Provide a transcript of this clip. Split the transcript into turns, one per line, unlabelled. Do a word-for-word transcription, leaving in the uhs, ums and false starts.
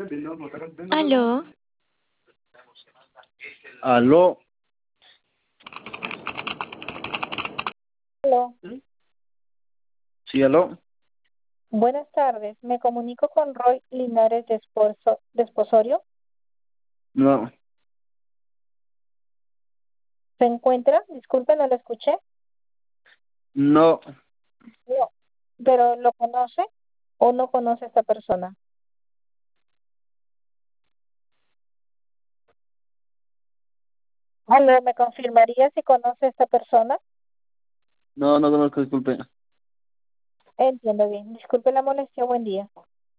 Aló,
Aló,
Aló,
sí, aló.
buenas tardes. Me comunico con Roy Linares de Esposo- de Esposorio.
No,
¿Se encuentra? Disculpe, no lo escuché.
no,
No, pero ¿lo conoce o no conoce a esta persona? Aló, ¿me confirmaría si conoce a esta persona?
no, no conozco, disculpe.
Entiendo bien. Disculpe la molestia. Buen día.